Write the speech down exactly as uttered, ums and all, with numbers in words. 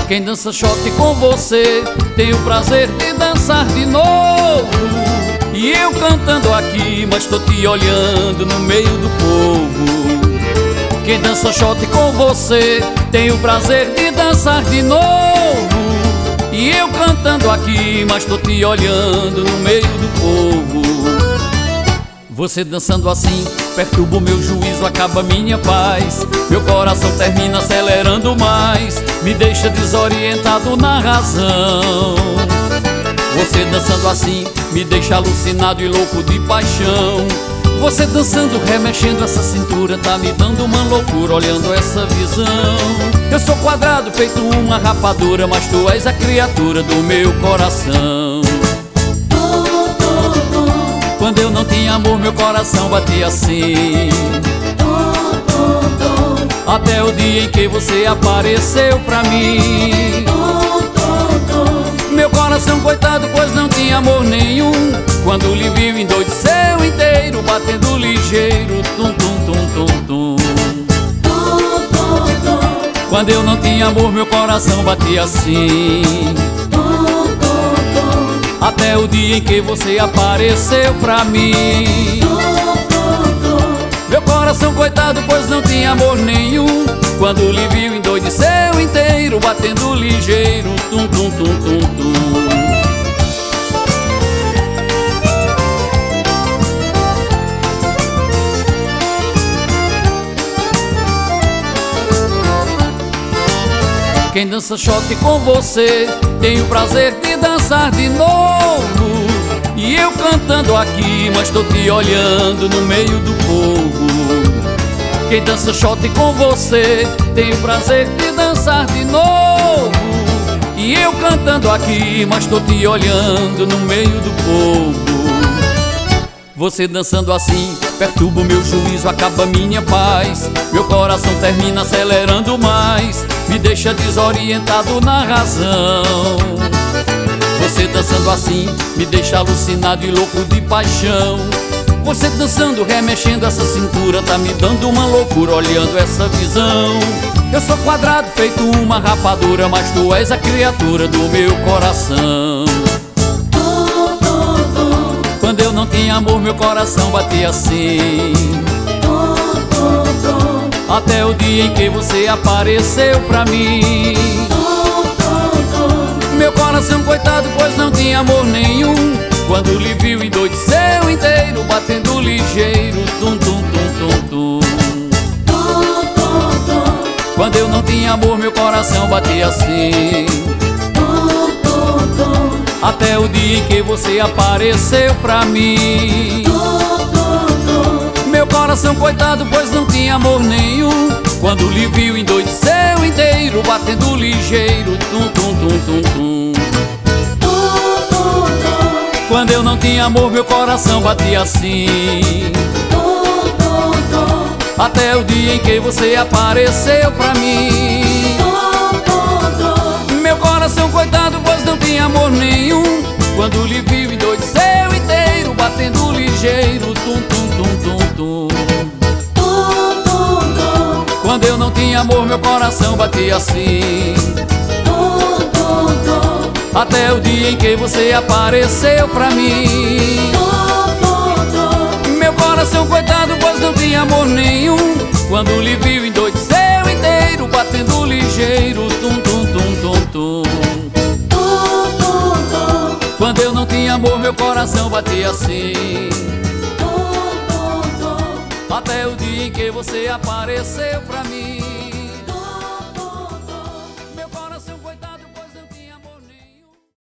Quem dança shot com você tem o prazer de dançar de novo. E eu cantando aqui, mas tô te olhando no meio do povo. Quem dança shot com você tem o prazer de dançar de novo. E eu cantando aqui, mas tô te olhando no meio do povo. Você dançando assim perturba o meu juízo, acaba minha paz. Meu coração termina acelerando mais, me deixa desorientado na razão. Você dançando assim me deixa alucinado e louco de paixão. Você dançando, remexendo essa cintura, tá me dando uma loucura olhando essa visão. Eu sou quadrado feito uma rapadura, mas tu és a criatura do meu coração. Quando eu não tinha amor, meu coração batia assim. Até o dia em que você apareceu pra mim. Meu coração coitado, pois não tinha amor nenhum. Quando lhe viu endoideceu inteiro, batendo ligeiro, tum tum tum tum tum. Quando eu não tinha amor, meu coração batia assim. Até o dia em que você apareceu pra mim. Meu coração coitado, pois não tinha amor nenhum. Quando lhe viu endoideceu inteiro, batendo ligeiro, tum tum tum tum tum. Quem dança shot com você tem o prazer de dançar de novo. E eu cantando aqui, mas tô te olhando no meio do povo. Quem dança shot com você tem o prazer de dançar de novo. E eu cantando aqui, mas tô te olhando no meio do povo. Você dançando assim perturba o meu juízo, acaba minha paz. Meu coração termina acelerando mais, me deixa desorientado na razão. Você dançando assim me deixa alucinado e louco de paixão. Você dançando, remexendo essa cintura, tá me dando uma loucura olhando essa visão. Eu sou quadrado feito uma rapadura, mas tu és a criatura do meu coração. Quando eu não tinha amor, meu coração batia assim. Até o dia em que você apareceu pra mim. Meu coração coitado, pois não tinha amor nenhum. Quando lhe viu endoideceu inteiro, batendo ligeiro, tum tum tum tum tum. Quando eu não tinha amor, meu coração batia assim. Até o dia em que você apareceu pra mim. Meu coração coitado, pois não tinha amor nenhum. Quando lhe viu endoideceu inteiro, batendo ligeiro, tum tum tum tum tum. Quando eu não tinha amor, meu coração batia assim. Até o dia em que você apareceu pra mim. Meu coração coitado, pois não tinha amor nenhum. Quando lhe viu endoideceu inteiro, batendo ligeiro, tum tum tum tum tum. Quando eu não tinha amor, meu coração batia assim. Até o dia em que você apareceu pra mim. Meu coração coitado, pois não tinha amor nenhum. Quando lhe viu endoideceu inteiro, batendo ligeiro, tum tum tum tum tum. Quando eu não tinha amor, meu coração batia assim. Até o dia em que você apareceu pra mim.